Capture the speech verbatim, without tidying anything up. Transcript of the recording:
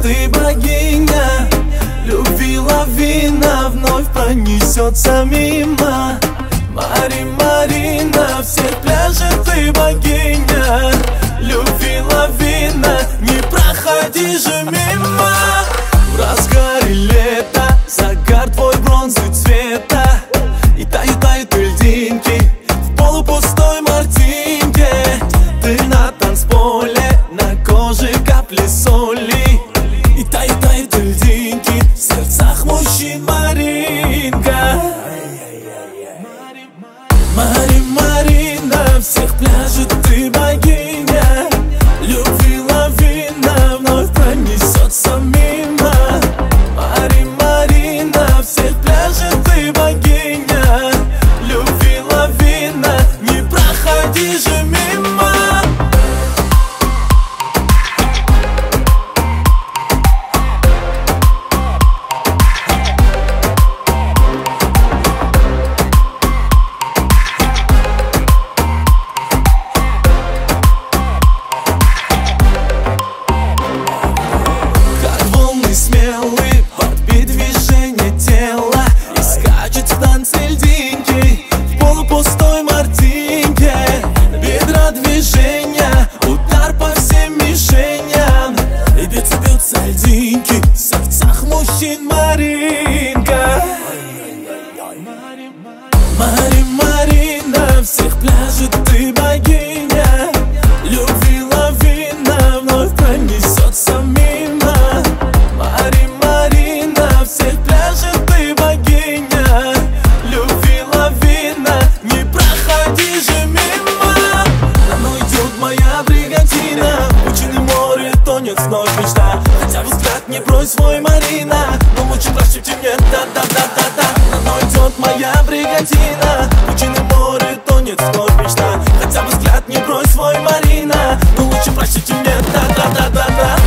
ты богиня. Любви лавина вновь пронесется мимо. Мари, Марина, всех пляжей ты богиня. Любви лавина, не проходи же мимо. В разгаре лета загар твой бронзы цвета, и тают, тают льдинки в полупустой мартинке. Ты на танцполе, на коже капли соли, и тают, тают льдинки в сердцах мужчин, Маринка. Мари, Марина, всех пляжей ты богиня. Любви лавина вновь пронесется мимо. Мари, Марина, всех пляжей ты богиня. Любви лавина, не проходи же мимо. Смелый, подбит движение тела, и скачет в танце льдинки в полупустой мартинке. Бедра движения, удар по всем мишеням, и бьются, бьются льдинки в сердцах мужчин, Маринка. Мари, Марина, всех пляжей ты богиня. Любви лавина вновь пронесется мимо. Мари, Марина, всех пляжей ты богиня. Любви лавина, не проходи же мимо. За мной идет моя бригантина, пучины море тонет вновь мечта. Хотя бы взгляд не брось свой, Марина, но лучше прощу тебе, да-да-да-да-да. За мной идет моя бригантина, пучины море тонет вновь мечта. Хотя бы взгляд не брось свой, Марина, но лучше прощу тебе, да-да-да-да-да.